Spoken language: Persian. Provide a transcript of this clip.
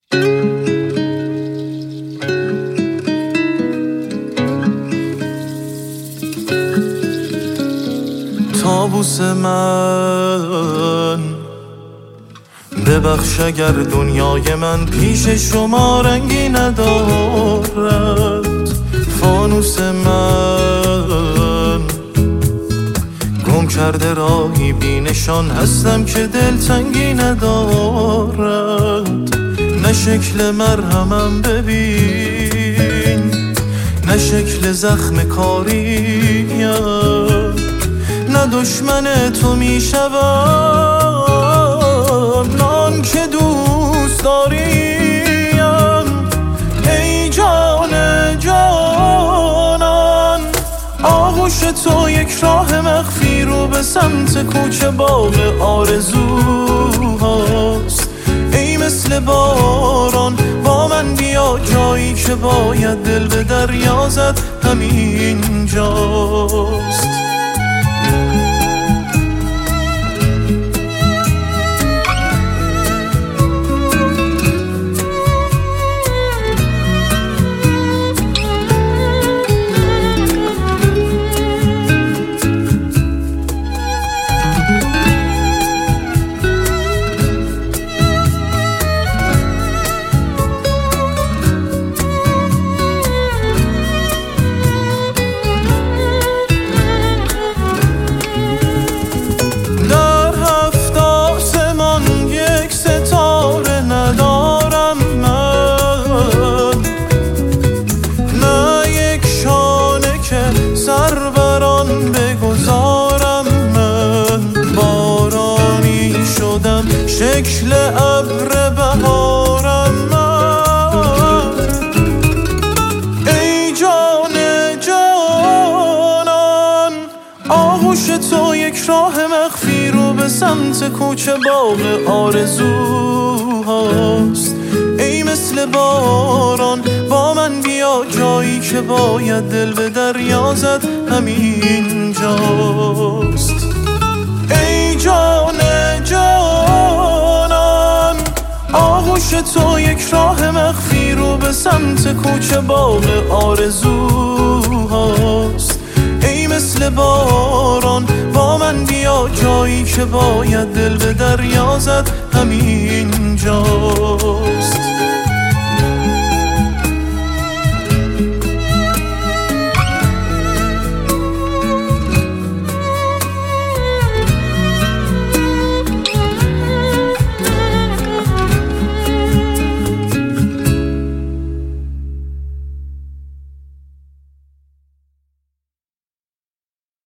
طاووس من ببخش اگر دنیای من پیش شما رنگی ندارد. فانوس من گم کرده راهی بی نشان هستم که دلتنگی ندارد. نه شکل مرهمم ببین نه شکل زخم کاریم، نه دشمن تو میشوم نان که دوست داریم. ای جان جانان آغوش تو یک راه مخفی رو به سمت کوچه باغ آرزوهاست. ای مثل باران با من بیا جایی که باید دل به دریا زد همین جاست. شکل ابر بهارم من. ای جان جانان آغوش تو یک راه مخفی رو به سمت کوچه باغ آرزوهاست. ای مثل باران با من بیا جایی که باید دل به دریا زد همین جاست. ای جان جانان آغوش تو یک راه مخفی رو به سمت کوچه باغ آرزوهاست. ای مثل باران با من بیا جایی که باید دل به دریا زد همین جا.